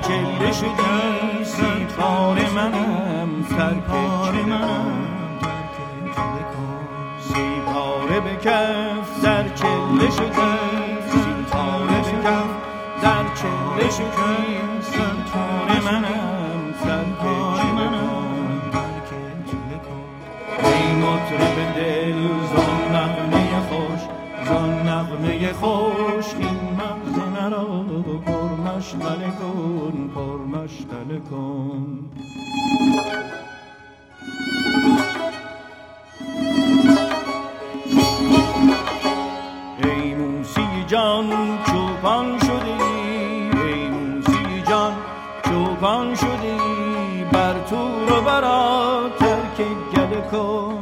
چله شدی سیپار منم ترک سیپاره به کف در چله شدی سیپاره به کف در چله شدی سیپار منم ترک ای مطرب دل زان نغمه خوش زان نغمه خوش این مغز مرا پرمشغله کن پرمشغله کن ای موسی جان چوپان شدی ای موسی جان چوپان شدی بر تور و برا ترک گله کن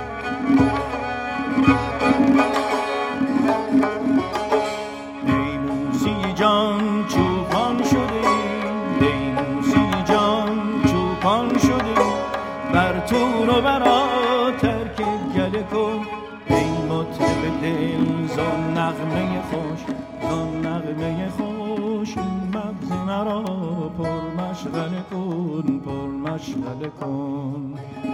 ای موسی جان چوپان شدی ای موسی جان چوپان شدی بر تور و برا ترک گله کن ای مطرب دل زان نغمه خوش زان نغمه خوش این مغز مرا پرمشغله کن پرمشغله کن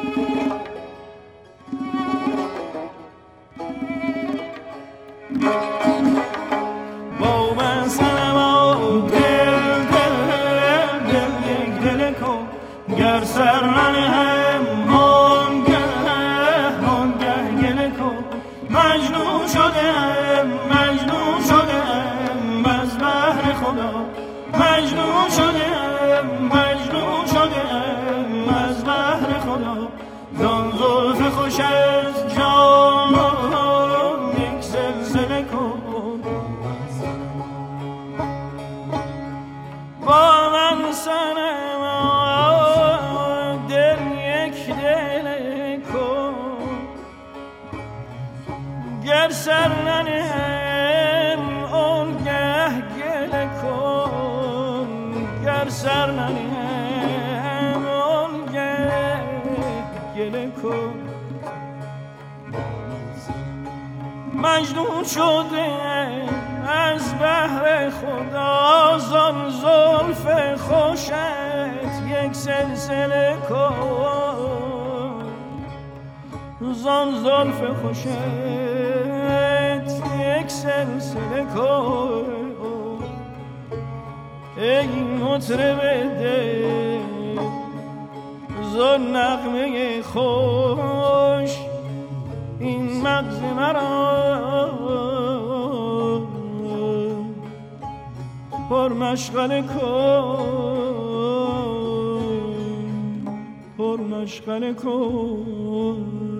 با من صنما دل دل دل یک دل کن گر سر ننهم آنگه گله کن مجنون شدم از بحر خدا مجنون شدم از بحر خدا زان زلف خوش از جان یک سلسله کن با من صنم دل یک دل کن گر سر ننهم آنگه گله کن گر سر ننهم آنگه گله کن مجنون شده از بحر خدا زان زلف خوشت یک سلسله کن زان زلف خوشت یک سلسله کن ای مطرب دل زان نغمه خوش این مغز مرا پرمشغله کن پرمشغله کن